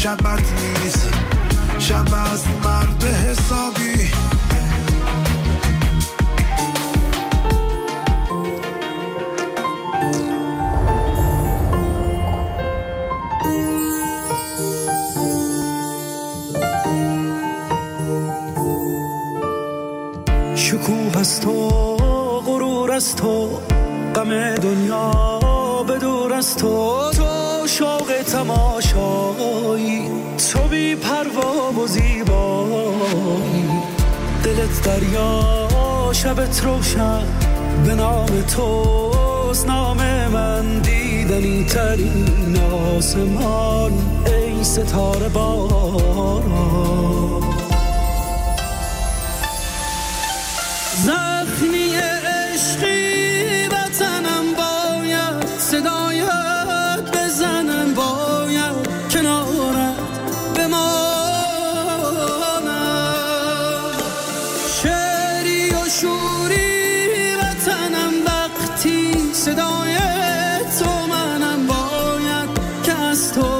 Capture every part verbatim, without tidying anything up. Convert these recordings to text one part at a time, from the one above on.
شبت نیست، شب از مرد حسابی. شکوه از تو، غرور از تو، غم دنیا به دور از تو، تو شوق تماشایی، تو بی پروا و زیبایی، دلت دریا شبت روشن، به نام توست نام من، دیدنی ترین آسمان ای ستاره باران. زخمی عشقی وطنم باید صدایت بزنم، باید کنارت بمانم، شعری و شوری وطنم وقتی صدایت تو منم، باید که از تو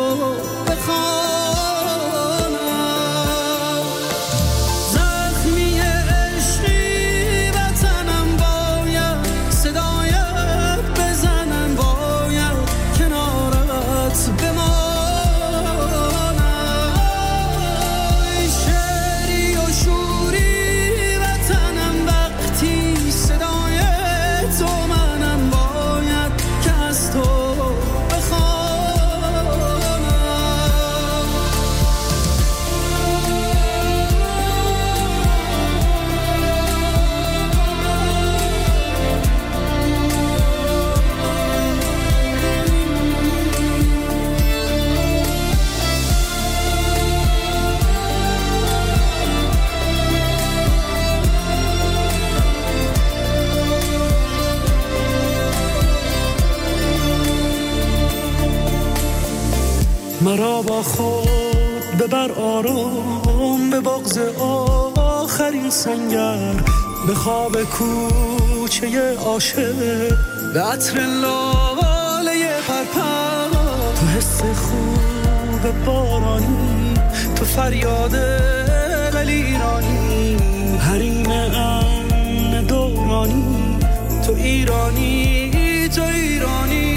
مرا با خود ببر آرام به بغض آخرین سنگر، به خواب کوچه عاشق، به عطر لاله پرپر، تو حس خوب بارانی، تو فریاد دلیرانی، حریم امن دورانی، تو ایرانی تو ایرانی.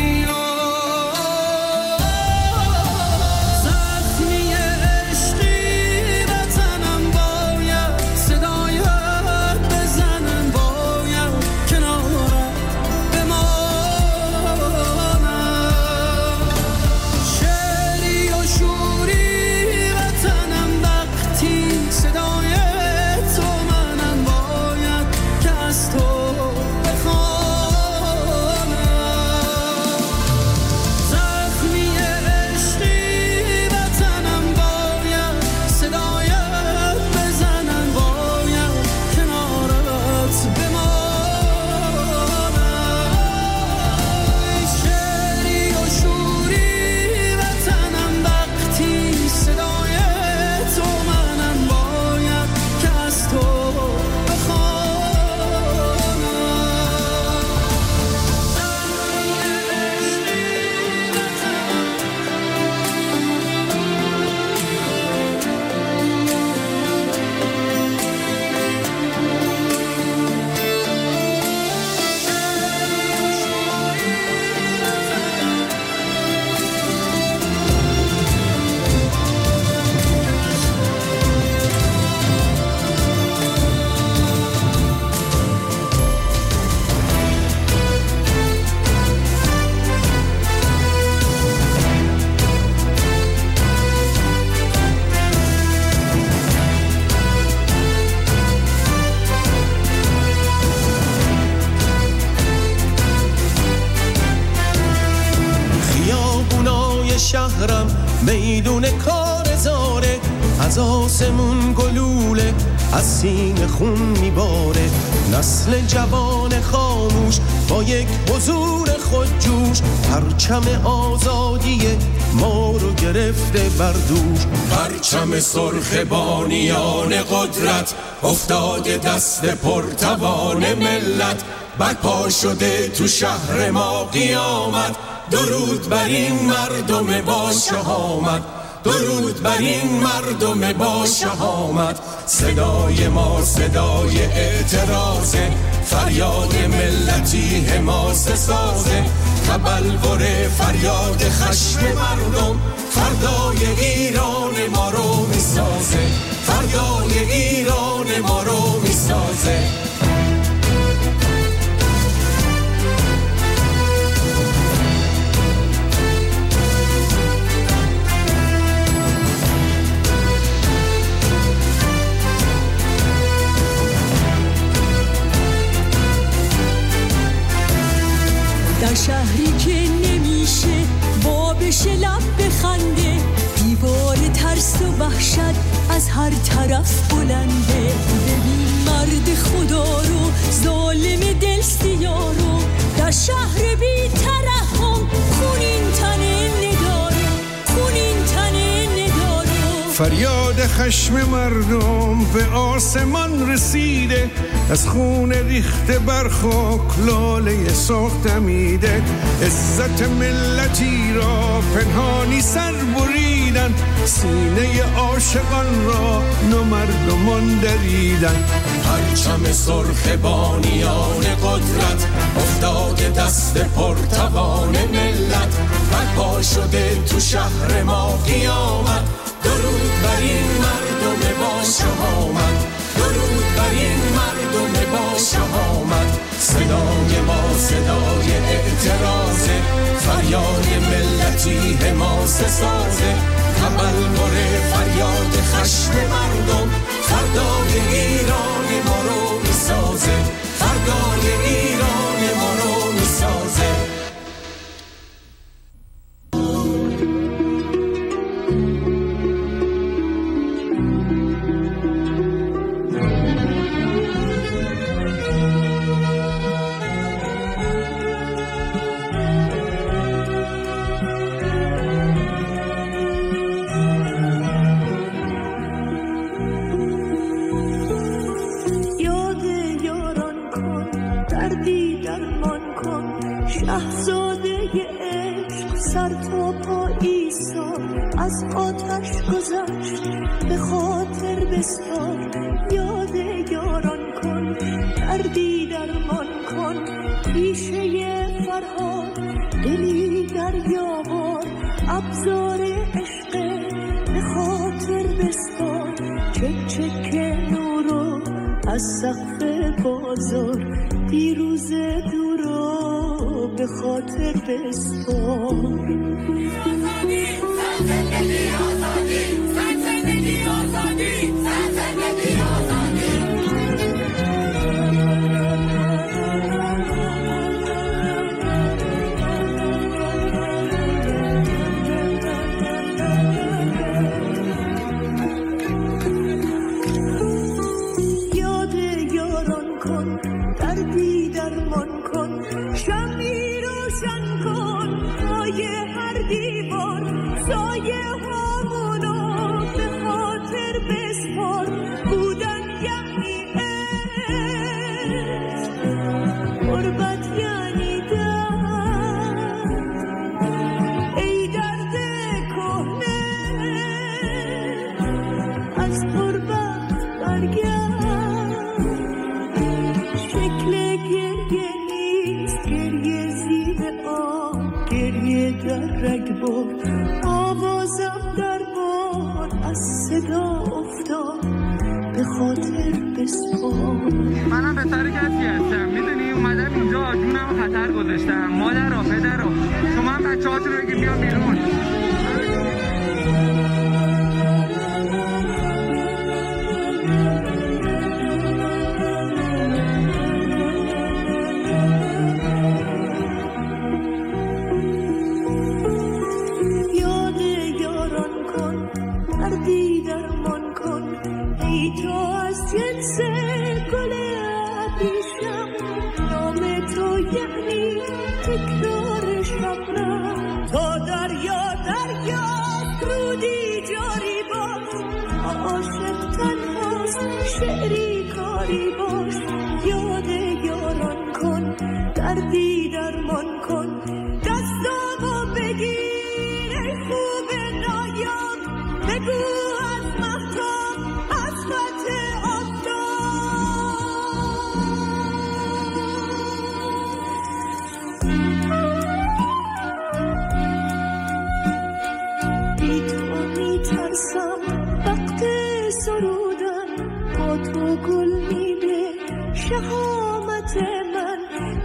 شهرم میدون کار زاره، از آسمون گلوله از سینه خون میباره، نسل جوان خاموش با یک حضور خودجوش، پرچم آزادی ما رو گرفته بر دوش، پرچم سرخ بانیان قدرت افتاده دست پرتوان ملت، برپا شده تو شهر ما قیامت، درود بر این مردم با شهامت، درود بر این مردم با شهامت. صدای ما صدای اعتراضه، فریاد ملتی حماسه سازه. تبلور فریاد خشم مردم فردای ایران ما رو میسازه، فردای ایران ما رو میسازه. در شهری که نمیشه با بشه لب بخنده، دیوار ترس و وحشت از هر طرف بلنده. ببین مرد خدا رو، ظالم دل سیاه رو، در شهر بی ترحم خونین تنه نداره، خونین تنه نداره. فریاد خشم مردم به آسمان رسیده، از خون ریخته بر خاک لاله سرخ دمیده. عزت ملتی را پنهانی سر بریدن، سینه عاشقان را نامردمان دریدن. پرچم سرخ بانیان قدرت افتاده دست پرتوان ملت. برپا شده تو شهر ما قیامت، درود بر این مردم با شهامت، درود بر این مردم با شهامت. صدای ما صدای اعتراضه، فریاد ملتی حماسه سازه. تبلور فریاد خشم مردم فردای ایران ما رو میسازه، فردای ایران ما رو میسازه. شهزاده عشق سر تا پا ایسا از آتش گذشت، به خاطر بسپار یاد یاران کن. دردی درمان کن پیشه فرهاد، دلی دریابار ابزار عشق، به خاطر بسپار چک چک نورو از سقف بازار. دیروز دورو به خاطر بسپار. زندگی آزادی، زندگی آزادی، زندگی آزادی. یاد یاران کن، دردی درمان کن، شمی روشن کن پای هر دیوار. سایه هامونو به خاطر بسپار، بودن یعنی عشق، غربت یعنی درد. ای درد کهنه از غربت برگرد. شکل گریه نیست، گریه زیر آب، گریه در رگبار. آوازم در بار از صدا افتاد، به خاطر بسپار. منم پسر کسی هستم، میدونی اومدم اینجا جونم خطر گذاشتم. مادر را پدر را شما هم بچه هاتون رو بگیم بیان بیرون. یاد یاران کن، دردی درمان کن. ای تو از جنس گل ابریشم، نام تو یعنی تکرار شبنم. تا دریا دریا رودی جاری باش، عاشق تنهاست شعری کاری باش. یاد یاران کن، دردی درمان کن. دستامو بگیر ای خوب نایاب،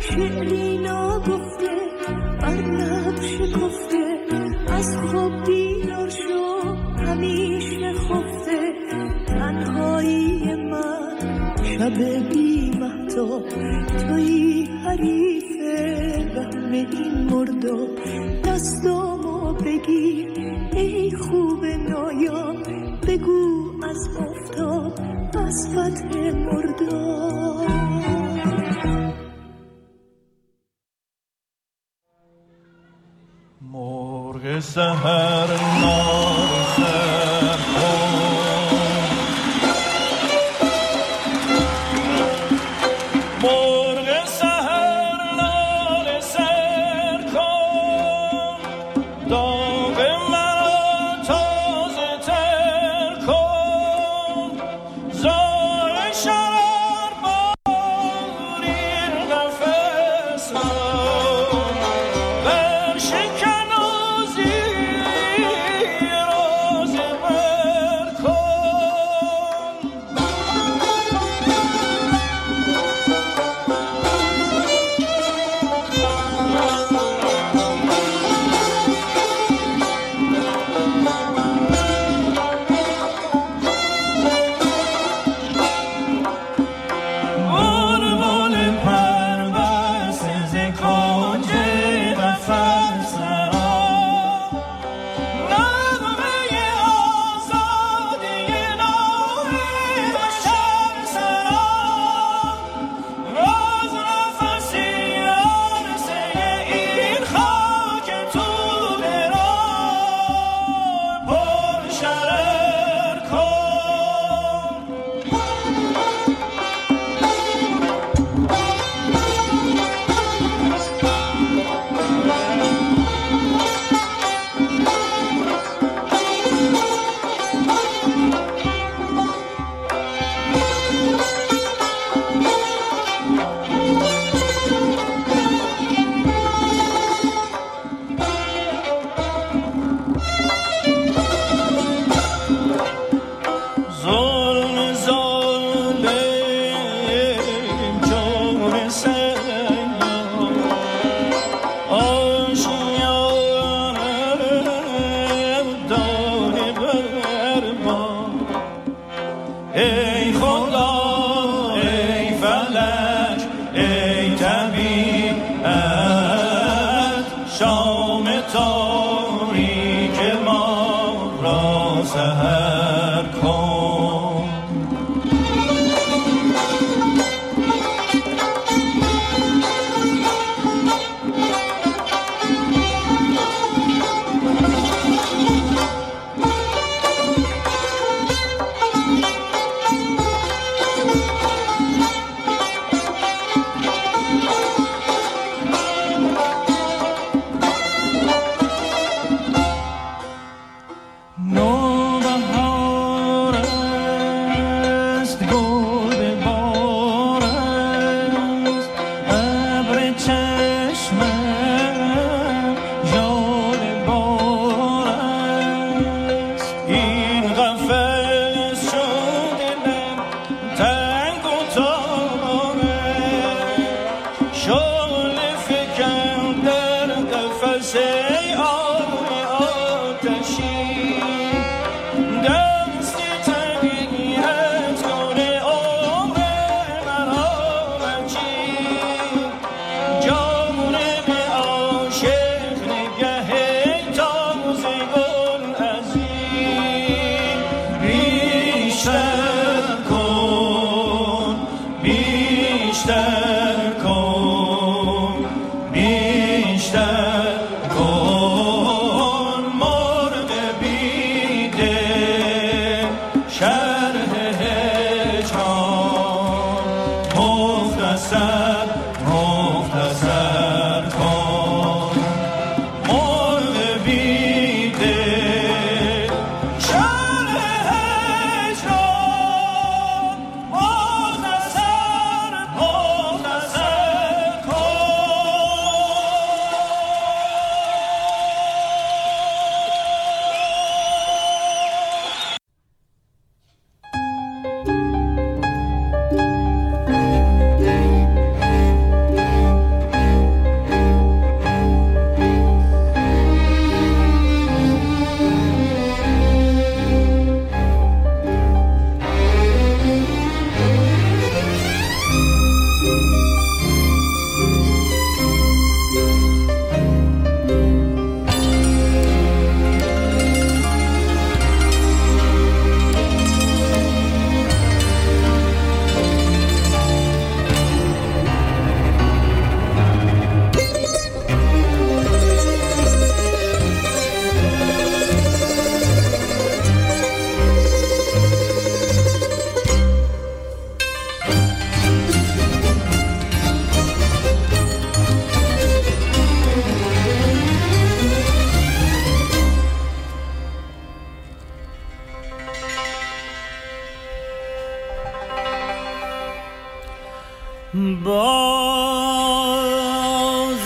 شعری ناگفته بر لب شکفته، از خواب بیدار شو همیشه خفته. تنهایی من شب بی مهتاب، تویی حریف وهم این مرداب. دستامو بگیر ای خوب نایاب، بگو از آفتاب از فتح مرداب. مرغ سحر نار سر کن، مرغ سحر نار سر کن، داغ مرا تازه تر کن. زار شرر بارین نفس را برشکن. ای خدا ای فلک ای طبیعت، شام تاریک ما را سحر کن. بیشتر کن بیشتر کن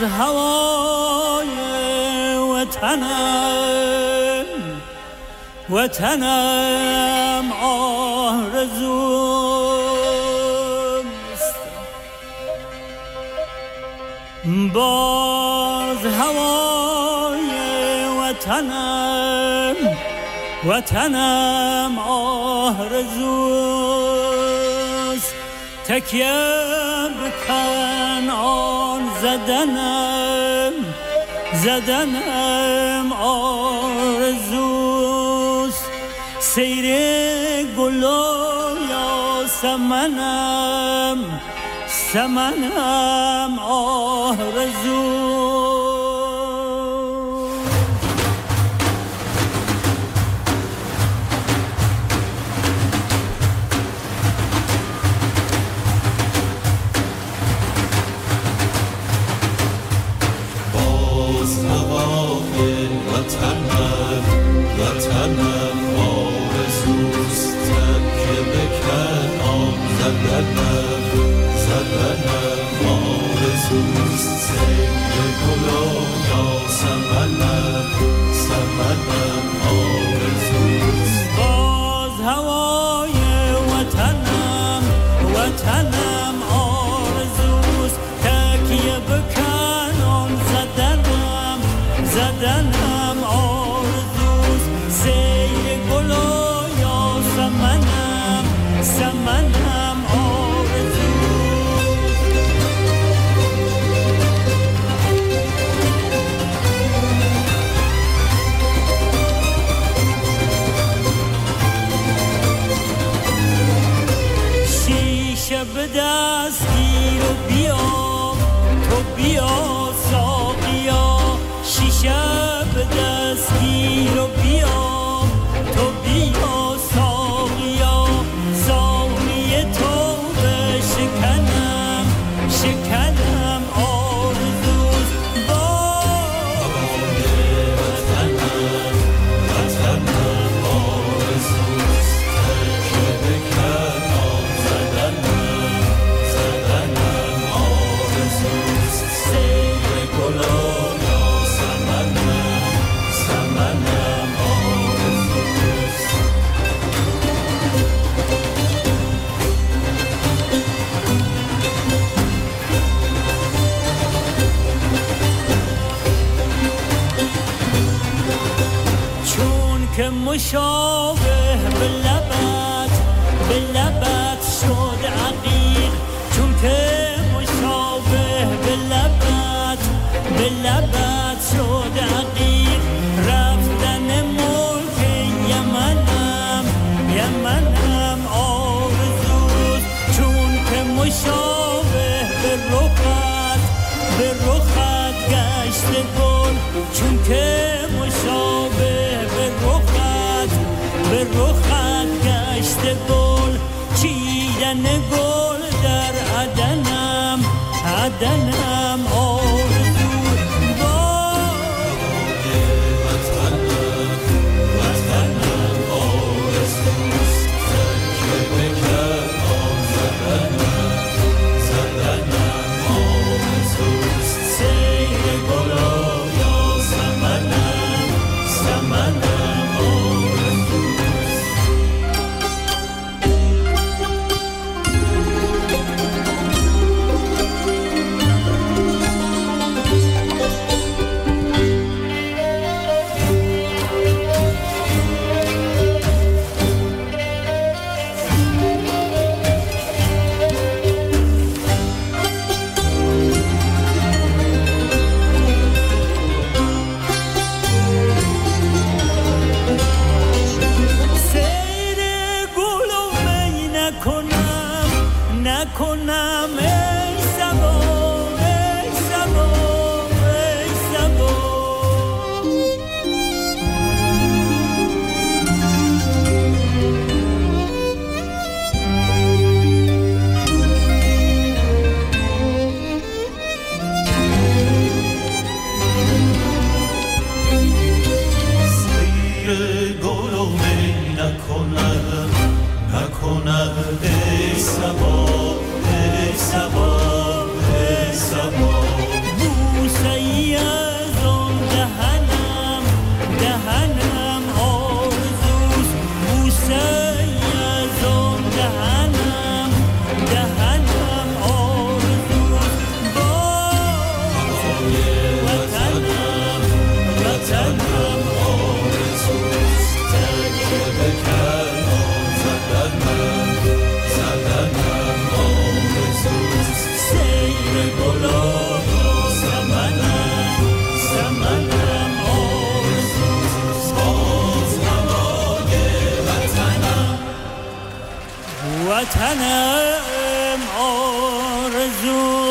هوای وطنم وطنم آرزوست باز هوای وطنم وطنم آرزوست تکیه بکن آن زدنم زدنم آرزوست سیر گل و یاسمنم سمنم آرزوست وطنم وطنم آرزوست تکیه بکن آن زدنم زدنم آرزوست سیر گل و یاسمنم سمنم آرزوست باز هوای وطنم وطنم آرزوست تکیه بکن آن زدنم زدنم آرزوست سیر گل و یاسمنم سمنم آرزوست شیشه به دست گیر و بیا تو بیا ساقیا شیشه به دست گیر و بیا تو بیا ساقیا ساقی تو به شکنم شکنم آرزوست هوای وطنم وطنم آرزوست تکیه بکن آن زدنم زدنم آرزوست سیر گل و یاسمنم سمنم آرزوست چون که مشابه به لبت به لبت شد عقیق چون که مشابه به لبت به لبت شد عقیق رفتن ملک یمنم یمنم آرزوست چون که مشابه به رخت به رخت گشت گل چون که مشابه به رخت به رخت گشت گل چیدن گل در عدنم عدنم آرزوست وطنم وطنم آرزوست تکیه بکن آن زدنم زدنم آرزوست سیر گل و یاسمنم سمنم آرزوست وطنم آرزو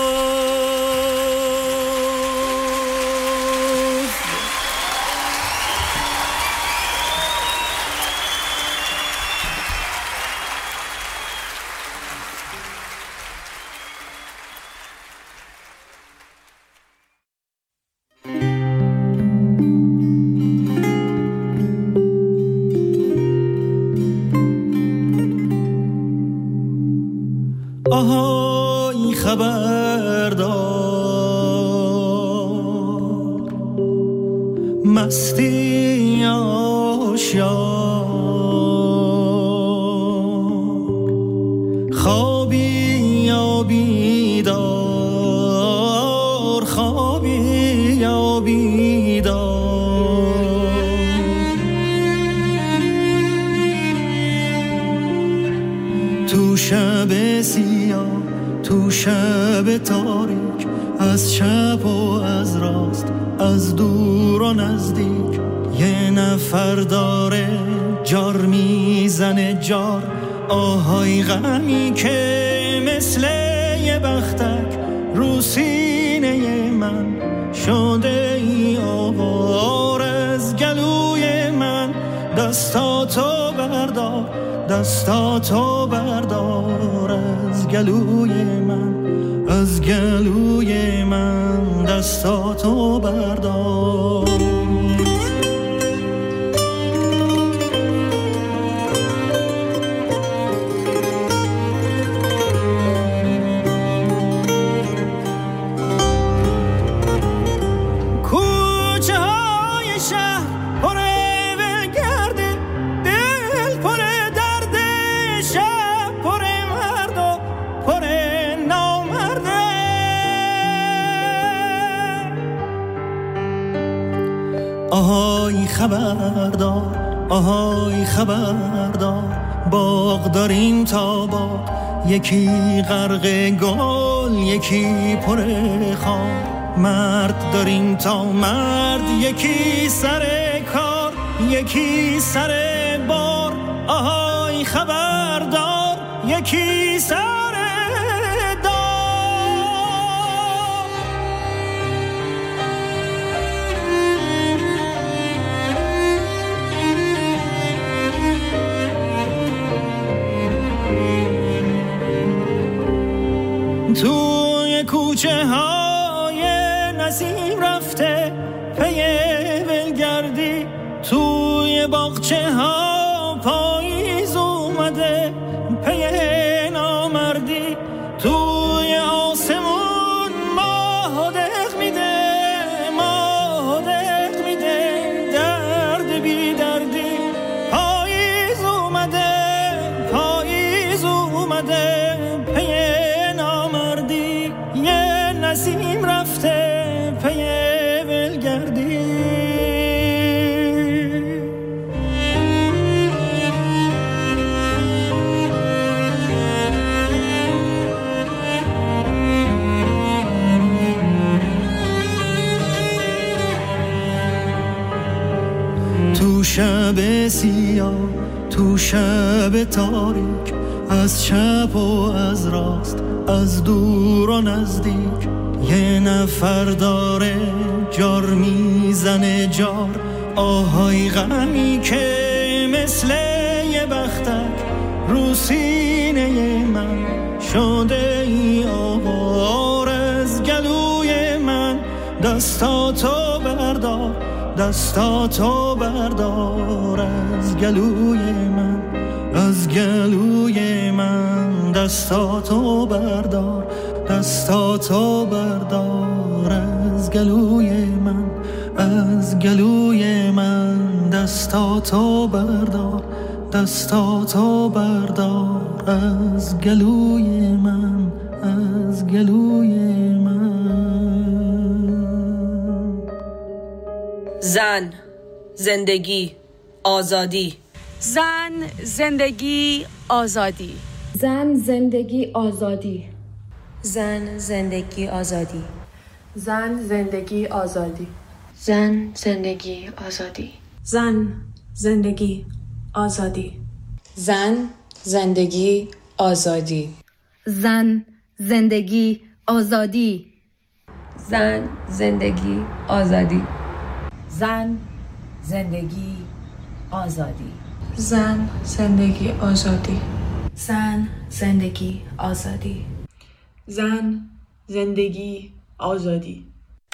آهای خبردار مستی آشیار خوابی یا بیدار خوابی یا بیدار تو شب سیاه تو شب تاریک از چپ و از راست از دور و نزدیک یه نفر داره جار میزنه جار آهای غمی که مثل یه بختک رو سینه من شده ای آوار از گلوی من دستاتو بردار دستاتو بردار از گلوی من از گلوی من دستاتو بردار کوچه های شهر پره بگرده دل پره درد شب پره مرد و پره نامرده آهای خبردار آهای خبردار باغ داریم تا باغ یکی غرق گل یکی پره خار مرد داریم تا مرد یکی سر کار یکی سر بار آهای خبردار یکی سر توی کوچه های نسیم رفته پی ولگردی توی باغچه ها پاییز اومده پی نامردی توی آسمون ماه دق میده ماه دق میده درد بی دردی پاییز اومده پاییز اومده پی نسیم رفته پی ولگردی تو شب سیاه تو شب تاریک از چپ و از راست از دور و نزدیک یه نفر داره جار میزنه جار آهای غمی که مثل یه بختک رو سینه من شده ای آوار از گلوی من دستاتو بردار دستاتو بردار از گلوی من از گلوی من دستاتو بردار دستاتو بردار از گلوی من از گلوی من دستاتو بردار دستاتو بردار از گلوی من از گلوی من زن، زندگی، آزادی. زن، زندگی، آزادی. زن، زندگی، آزادی. زن، زندگی، آزادی. زن، زندگی، آزادی. زن، زندگی، آزادی. زن، زندگی، آزادی. زن، زندگی، آزادی. زن، زندگی، آزادی. زن، زندگی، آزادی. زن، زندگی، آزادی. زن، زندگی، آزادی. زن، زندگی، آزادی. زن، زندگی، آزادی.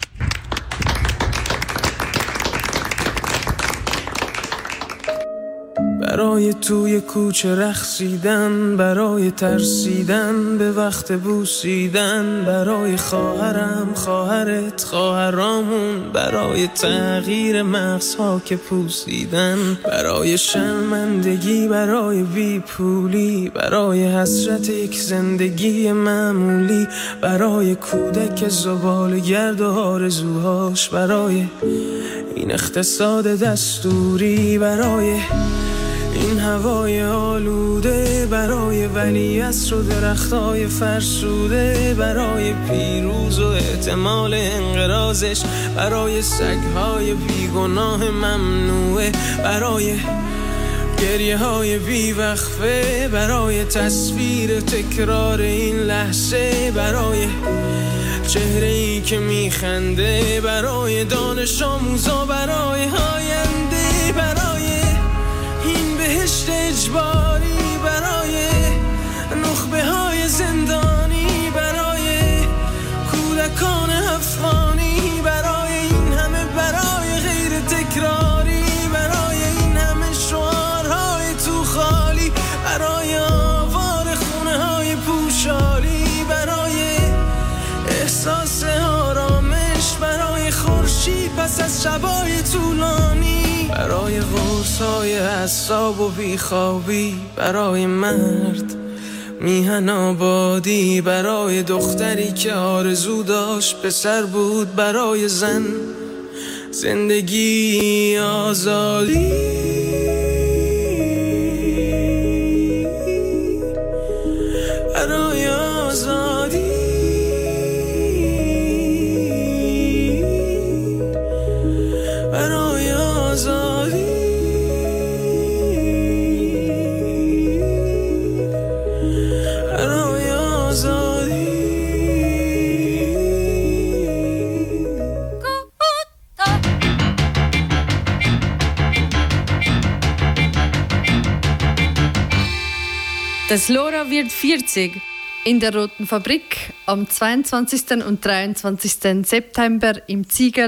برای توی کوچه رقصیدن، برای ترسیدن به وقت بوسیدن، برای خواهرم، خواهرت، خواهرامون، برای تغییر مغزها که پوسیدن، برای شرمندگی، برای بیپولی، برای حسرت یک زندگی معمولی، برای کودک زباله‌گرد و آرزوهاش، برای این اقتصاد دستوری، برای این هوای آلوده، برای ولیعصر و درختای فرسوده، برای پیروز و احتمال انقراضش، برای سگهای بیگناه ممنوعه، برای گریه های بیوقفه، برای تصویر تکرار این لحظه، برای چهره ای که میخنده، برای دانش آموزا، برای آینده، برای این بهشت اجباری، برای نخبه های زندانی، برای کودکان افغانی، برای این همه برای غیر تکراری، برای این همه شعارهای تو خالی، برای آوار خونه های پوشالی، برای احساس آرامش، برای خورشید پس از شبای طولانی، برای قرصای اعصاب و بیخوابی، برای مرد میهن آبادی، برای دختری که آرزو داشت پسر بود، برای زن زندگی، آزادی. برای آزادی، برای آزادی، برای آزادی. Das Lora wird vierzig. In der Roten Fabrik am zweiundzwanzigsten und dreiundzwanzigsten September im Ziegel